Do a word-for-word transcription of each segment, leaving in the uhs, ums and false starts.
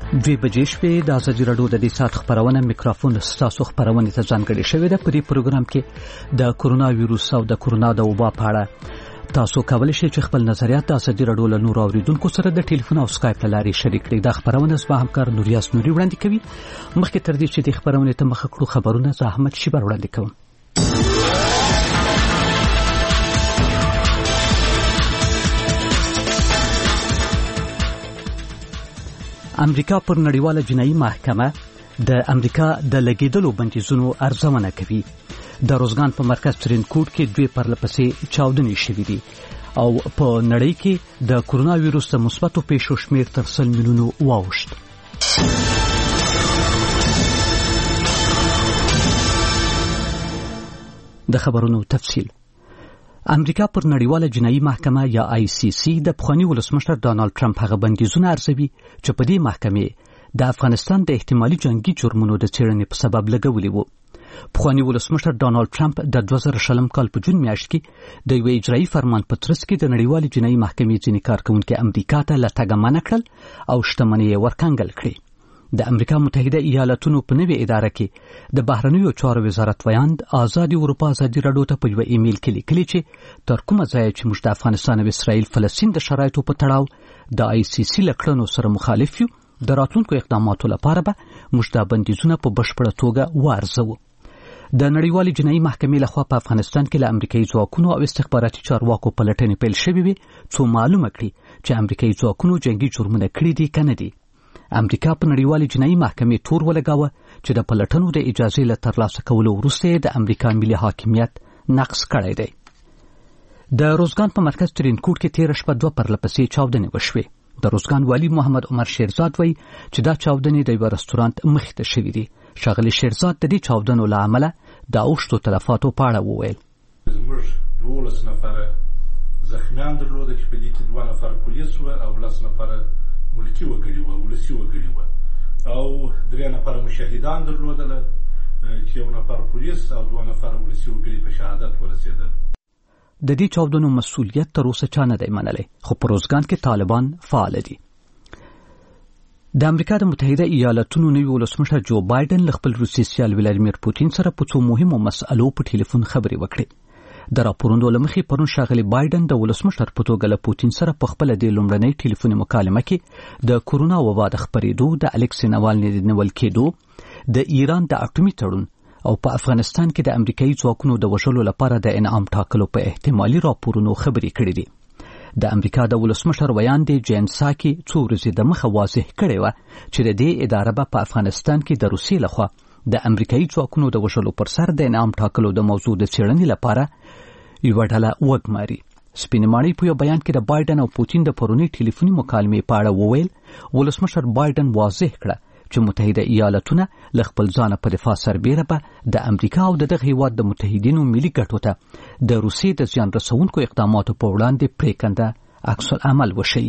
دوی بجې شپې د ازادي راډیو د دې ساعت خبرونه میکروفون ستاسو خبرونه ته ځانګړې شوې ده. په دې پروګرام کې د کرونا وایروس او د کرونا د وبا په اړه تاسو کولی شئ چې خپل نظریات د ازادي راډیو له نورو اوریدونکو سره د ټلیفون او سکایپ له لارې شریک کړئ. دا خبرونه زما همکار نوریاس نوري وړاندې کوي. مخکې تر دې چې د خبرونه ته مخه کړو خبرونه زه احمد شیبر وړاندې کوم. امریکا پر نړیواله جنایي محکمه د امریکا د لګیدلو بندیزونو ارزونه کوي. د روزګان په مرکز ترینکوټ کې دوی پرلپسې چاودنې شوې دي او په نړۍ کې د کرونا وایروس د مثبتو پیښو شمېر تر سل میلیونو واوښت. د خبرونو تفصیل. امریکا پر نړیواله جنایي محکمه یا آی سی سی د پخواني ولسمشر ډانلډ ټرمپ هغه بندیزونه ارزوي چې په دې محکمې د افغانستان د احتمالي جنگي جرمونو د څېړنې په سبب لګولي وو. پخواني ولسمشر ډانلډ ټرمپ د دوه زره شلم کال په جون میاشت کې د یوې اجرایي فرمان په ترڅ کې د نړیوالې جنایي محکمې ځینې کارکوونکي امریکا ته له تګه منع کړل او شتمنۍ یې ورکنګل کړې. د امریکا متحده ایالاتونو په نوې اداره کې د بهرنیو چارو وزارت ویاند آزادي اروپا ازادي راډیو ته په یو ایمیل کې لیکلي چې تر کومه ځایه چې موږ د افغانستان او اسرائیل فلسطین د شرایطو په تړاو د آی سی سی له کړنو سره مخالف یو، د راتلونکو اقداماتو لپاره به موږ دا بندیزونه په بشپړه توګه وارزوو. د نړیوالې جنایي محکمې لخوا په افغانستان کې له امریکایي ځواکونو او استخباراتي چارواکو پلټنې پیل شوې وي څو معلومه کړي چې امریکایي ځواکونو جنگي جرمونه کړي دي که نه دي. امریکا په نړیوالې جنایي محکمې تور ولګاوه چې د پلټنو د اجازې له ترلاسه کولو وروسته یې د امریکا ملي حاکمیت نقض کړی دی. د روزګان په مرکز ترینکوټ کې تېره شپه دوه پرلپسې چاودنې وشوې. د روزګان والي محمد عمر شیرزاد وایي چې دا چاودنې د یوه رستورانت مخې ته شوي دي. ښاغلي شیرزاد د دې چاودنو له امله د اوښتو تلفاتو په اړه وویل. زموږ دولس نفره زخمیان درلوده چې په دې کې دوه نفره پولیس وه او لس نفره ملکي وګړي وه، ولسي وګړي وه، او درې نفره مشهدان درلودله چې یو نفر پولیس او دوه نفره ولسي وګړي په شهادت ورسېدل. د دې چاودنو مسؤلیت تر اوسه چا نه دی منلی، خو په روزګان کې طالبان فعال دي. د امریکا د متحده ایالاتونو نوي ولسمشر جو بایدن له خپل روسي سیال ولادیمیر پوتین سره په څو مهمو مسألو په ټلیفون خبرې وکړې. د راپورونو له مخې پرون ښاغلي بایدن د ولسمشر په توګه له پوتین سره په خپله دې لومړنۍ ټلیفوني مکالمه کې د کرونا وبا د خپرېدو، د الکسي ناوالني د نیول کېدو، د ایران د اټومي تړون او په افغانستان کې د امریکایي ځواکونو د وژلو لپاره د انعام ټاکلو په احتمالي راپورونو خبرې کړې دي. د امریکا د ولسمشر ویاندې جین ساکي څو ورځې د مخه واضح کړې وه چې د دې اداره به په افغانستان کې د روسیې لخوا د امریکایي ځواکونو د وژلو پر سر د انعام ټاکلو د موضوع د څېړنې لپاره یوه ډله وګماري. سپینې ماڼۍ په یو بیان کې د بایدن او پوتین د پرونۍ ټلیفوني مکالمې په اړه وویل. ولسمشر بایدن واضح کړه چې متحده ایالاتونه له خپل ځانه په دفاع سربیره به د امریکا او د دغه هیواد د متحدینو ملي ګټو ته د روسیې د زیان رسونکو اقداماتو په وړاندې پرېکنده عکس العمل وشي.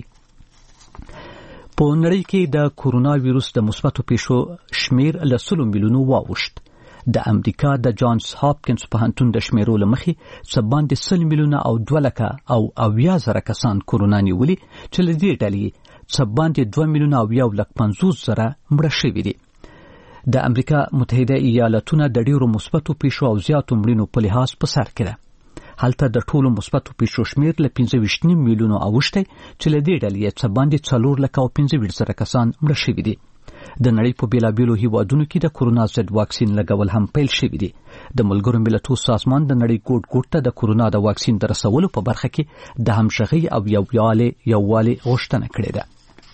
په نړۍ کې د کرونا وایروس د مثبتو پیښو شمیر له سلو میلیونو واوښت. د امریکا د جانز هاپکینز پوهنتون د شمیرو له مخې څه باندې سل میلیونه او دوه لکه او اویا زره کسان کرونا نیولي چې له دې ډلې څه باندې دوه میلیونه او یو لک پنځوس زره مړه شوي دي. د امریکا متحده ایالاتونه د ډېرو مثبتو پیښو او زیاتو مړینو په لحاظ په سر کې ده. هلته د ټولو مثبتو پیښو شمیر له پنځه ویشت نیم میلیونو اوښتی چې له دې ډلې څه باندې څلور لکه او پنځه ویشت زره کسان مړه شوي دي. د نړۍ په بیلابیلو هیوادونو کې د کرونا ضد واکسین لګول هم پیل شوي دي. د ملګرو ملتونو سازمان د نړۍ ګوټ ګوټ ته د کرونا د واکسین د رسولو په برخه کې د همغږۍ او یووالي یووالي غوښتنه کړې ده.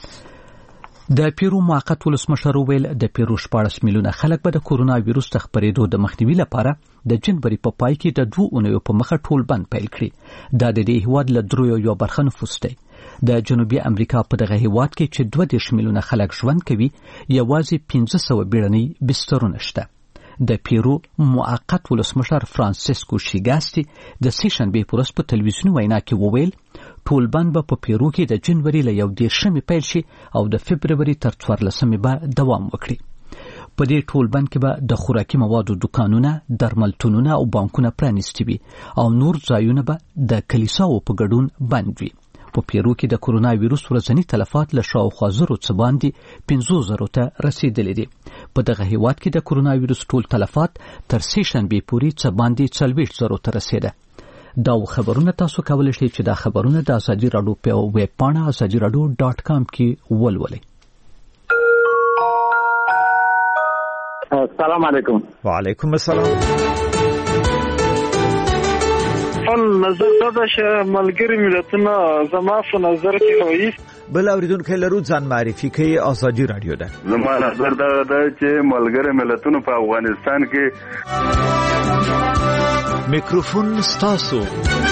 د پیرو موقت ولسمشر وویل د پیرو شپاړس میلیونه خلک به د کرونا وایروس د خپرېدو د مخنیوي لپاره د جنوري په پای کې د دوه اونیو په مخه ټول بند پیل کړي. دا د دې هیواد له دریو یو برخه نفوس دی. د جنوبي امریکا په دغه هیواد کې چې دوه دېرش میلیونه خلک ژوند کوي یوازې پنځه سوه بیړنۍ بسترونه شته. د پیرو موقت ولسمشر فرانسیسکو شیګاستي د سې شنبې په ورځ په تلویزیوني وینا کې وویل ټول بند به په پیرو کې د جنوري له یو دېرشمې پیل شي او د فبروري تر څوارلسمې به دوام وکړي. په دې ټول بند کې به د خوراکي موادو دکانونه، درملتونونه او بانکونه پرانیستي وي او نور ځایونه به د کلیساو په ګډون بند وي. په پیرو کې د کورونا وایروس ورځنی تلفات له شاوخوا زرو څخه باندې پنځه زره ته رسیدلي دي. په دغه هیواد کې د کورونا وایروس ټول تلفات تر سې شنبې پورې څخه باندې څلوېښت زره ته رسیده. دا خبرونه تاسو کولای شئ چې دا خبرونه د ازادي راډیو په ویب پاڼه ازادي راډیو ډاټ کام کې ولولئ. السلام علیکم. وعلیکم السلام. فل نظر دا چې ملګری ملتونه زما په نظر کې وایي بل اوریدونکو لرو ځان معرفي کوي ازادي راډیو ده. زما نظر دا ده چې ملګری ملتونه په افغانستان کې میکروفون ستاسو